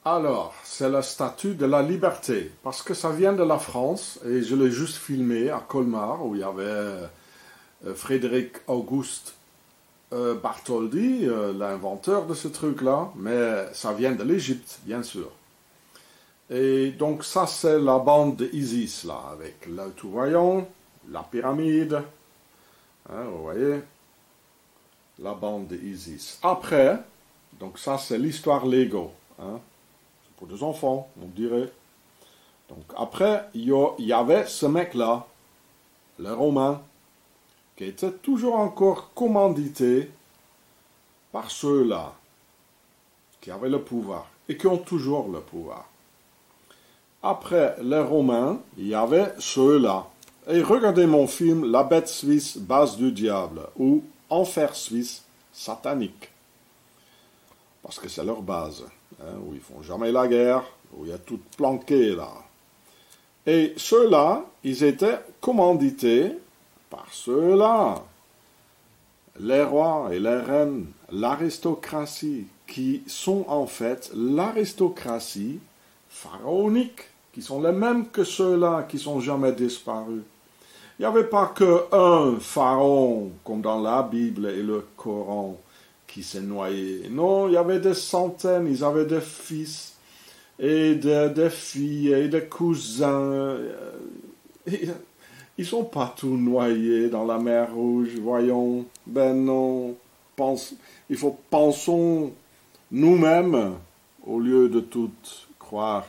Alors, c'est la statue de la liberté, parce que ça vient de la France, et je l'ai juste filmé à Colmar, où il y avait Frédéric Auguste Bartholdi, l'inventeur de ce truc-là, mais ça vient de l'Égypte, bien sûr. Et donc ça, c'est la bande d'Isis, là, avec le tout-voyant, la pyramide, hein, vous voyez, la bande d'Isis. Après, donc ça, c'est l'histoire Lego, hein, c'est pour des enfants, on dirait. Donc après, il y avait ce mec-là, le Romain, qui était toujours encore commandité par ceux-là, qui avaient le pouvoir, et qui ont toujours le pouvoir. Après les Romains, il y avait ceux-là. Et regardez mon film La bête suisse, base du diable, ou Enfer suisse, satanique. Parce que c'est leur base, hein, où ils font jamais la guerre, où il y a tout planqué là. Et ceux-là, ils étaient commandités par ceux-là. Les rois et les reines, l'aristocratie, qui sont en fait l'aristocratie pharaonique, qui sont les mêmes que ceux-là qui sont jamais disparus. Il n'y avait pas qu'un pharaon, comme dans la Bible et le Coran, qui s'est noyé. Non, il y avait des centaines, ils avaient des fils, et des filles, et des cousins. Ils ne sont pas tous noyés dans la mer Rouge, voyons. Ben non. Il faut pensons nous-mêmes, au lieu de tout croire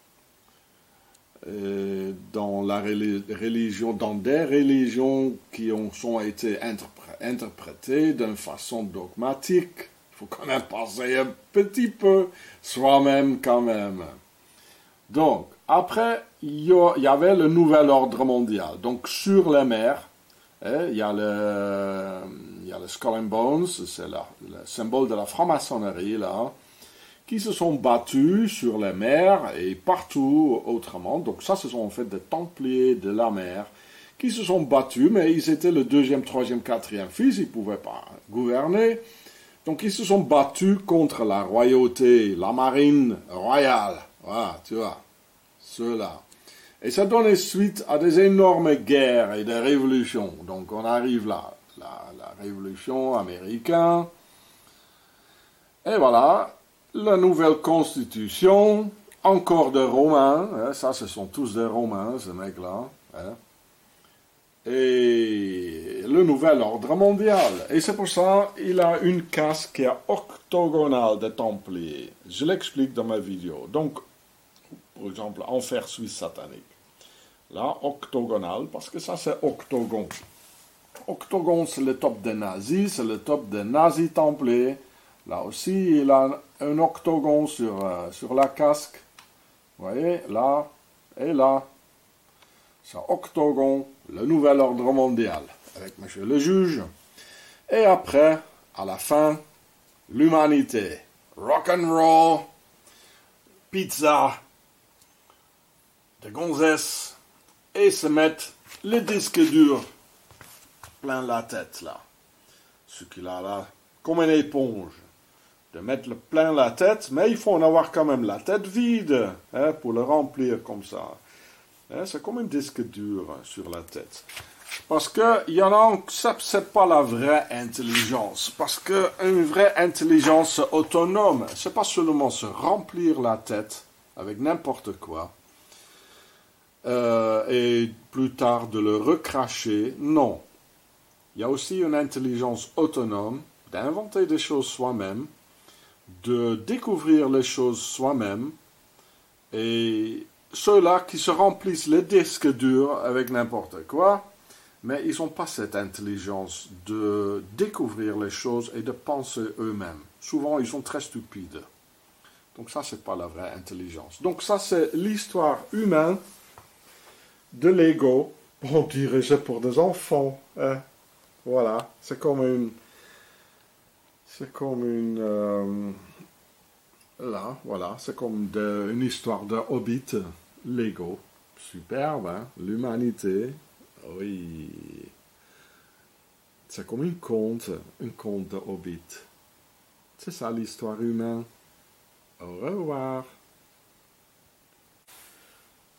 dans la religion, dans des religions qui ont été interprétées d'une façon dogmatique. Il faut quand même penser un petit peu soi-même quand même. Donc, après, il y avait le nouvel ordre mondial. Donc, sur les mers, il y a le Skull and Bones, c'est le symbole de la franc-maçonnerie, là, qui se sont battus sur les mers et partout autrement. Donc ça, ce sont en fait des templiers de la mer qui se sont battus, mais ils étaient le deuxième, troisième, quatrième fils, ils ne pouvaient pas gouverner. Donc ils se sont battus contre la royauté, la marine royale. Voilà, tu vois, ceux-là. Et ça donnait suite à des énormes guerres et des révolutions. Donc on arrive là, la révolution américaine. Et voilà. La nouvelle constitution, encore des Romains, hein, ça ce sont tous des Romains, ces mecs-là, hein, et le nouvel ordre mondial. Et c'est pour ça qu'il a une casque qui est octogonale des Templiers. Je l'explique dans ma vidéo. Donc, par exemple, Enfer suisse satanique. Là, octogonal, parce que ça c'est octogon. Octogon, c'est le top des nazis, c'est le top des nazis templiers. Là aussi, il a un octogon sur la casque. Vous voyez, là et là. C'est octogon, le nouvel ordre mondial, avec monsieur le juge. Et après, à la fin, l'humanité. Rock and roll, pizza, des gonzesses, et se mettent les disques durs plein la tête, là. Ce qu'il a là, comme une éponge. De mettre plein la tête, mais il faut en avoir quand même la tête vide, hein, pour le remplir comme ça. Hein, c'est comme un disque dur sur la tête. Parce que il y en a, c'est pas la vraie intelligence. Parce que une vraie intelligence autonome, c'est pas seulement se remplir la tête avec n'importe quoi, et plus tard de le recracher. Non. Il y a aussi une intelligence autonome d'inventer des choses soi-même, de découvrir les choses soi-même, et ceux-là qui se remplissent les disques durs avec n'importe quoi, mais ils n'ont pas cette intelligence de découvrir les choses et de penser eux-mêmes. Souvent, ils sont très stupides. Donc ça, c'est pas la vraie intelligence. Donc ça, c'est l'histoire humaine de Lego. On dirait c'est pour des enfants. Hein. Voilà, c'est comme une... là, voilà, c'est comme une histoire de Hobbit, Lego. Superbe, hein? L'humanité. Oui. C'est comme un conte de Hobbit. C'est ça l'histoire humaine. Au revoir.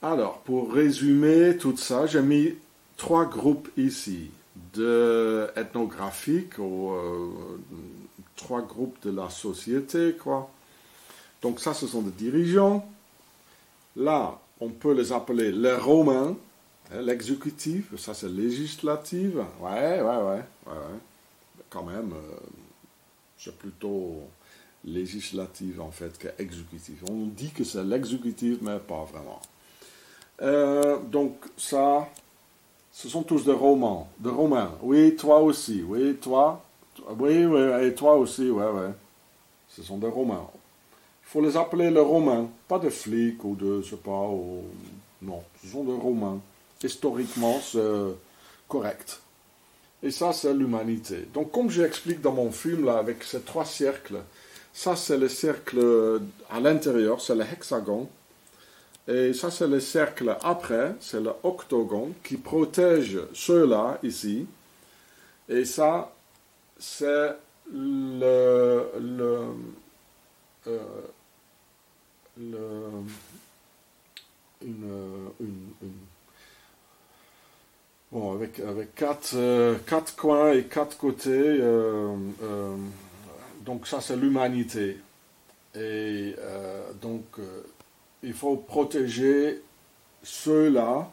Alors, pour résumer tout ça, j'ai mis 3 groupes ici, de ethnographiques, ou 3 groupes de la société, quoi. Donc ça, ce sont des dirigeants. Là, on peut les appeler les Romains, hein, l'exécutif, ça c'est législatif. Ouais. Quand même, c'est plutôt législatif en fait qu'exécutif. On dit que c'est l'exécutif, mais pas vraiment. Donc ça, ce sont tous des Romains. Oui, toi aussi. Oui, toi. Oui, et toi aussi. Ouais. Ce sont des Romains. Il faut les appeler les Romains, pas des flics ou de, je sais pas, ou... non, ce sont des Romains. Historiquement, c'est correct. Et ça, c'est l'humanité. Donc, comme j'explique dans mon film, là, avec ces 3 cercles, ça, c'est le cercle à l'intérieur, c'est le hexagone. Et ça, c'est le cercle après, c'est le octogone qui protège ceux-là, ici. Et ça, c'est bon, avec 4 coins et 4 côtés, donc ça c'est l'humanité. Et donc il faut protéger ceux-là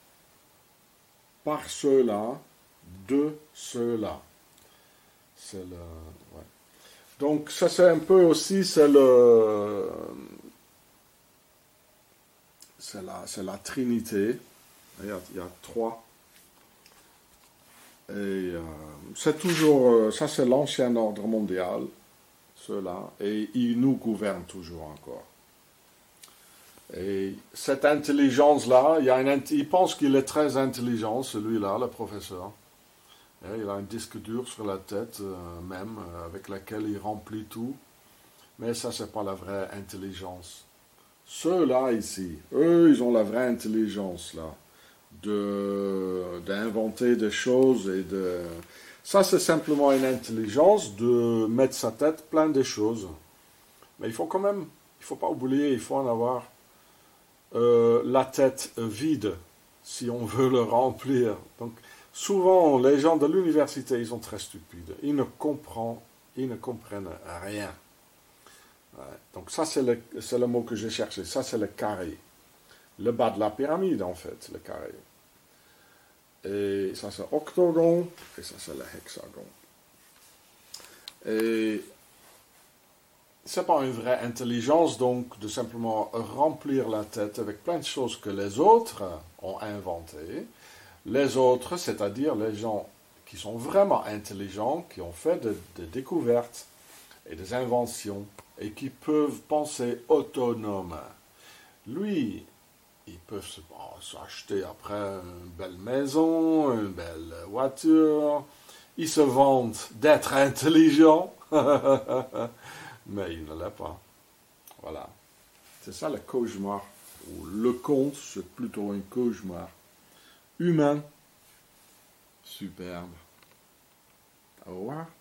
par ceux-là de ceux-là. C'est le, ouais. Donc ça c'est un peu aussi, c'est la Trinité. Il y a 3. Et c'est toujours, ça c'est l'ancien ordre mondial, ceux-là, et ils nous gouvernent toujours encore. Et cette intelligence-là, il pense qu'il est très intelligent, celui-là, le professeur. Et il a un disque dur sur la tête, même, avec lequel il remplit tout. Mais ça, c'est pas la vraie intelligence. Ceux-là, ici, eux, ils ont la vraie intelligence, là. D'inventer des choses et de... Ça, c'est simplement une intelligence de mettre sa tête plein de choses. Mais il faut quand même, il faut pas oublier, il faut en avoir la tête vide si on veut le remplir. Donc, souvent, les gens de l'université, ils sont très stupides. Ils ne comprennent rien. Ouais. Donc, ça, c'est le mot que j'ai cherché. Ça, c'est le carré. Le bas de la pyramide, en fait, le carré. Et ça, c'est octogone, et ça, c'est le hexagone. Et c'est pas une vraie intelligence, donc, de simplement remplir la tête avec plein de choses que les autres ont inventées. Les autres, c'est-à-dire les gens qui sont vraiment intelligents, qui ont fait des découvertes et des inventions, et qui peuvent penser autonomes. Lui, ils peuvent s'acheter après une belle maison, une belle voiture. Ils se vantent d'être intelligents, mais ils ne l'est pas. Voilà. C'est ça le cauchemar. Ou le conte, c'est plutôt un cauchemar. Humain. Superbe. Au revoir.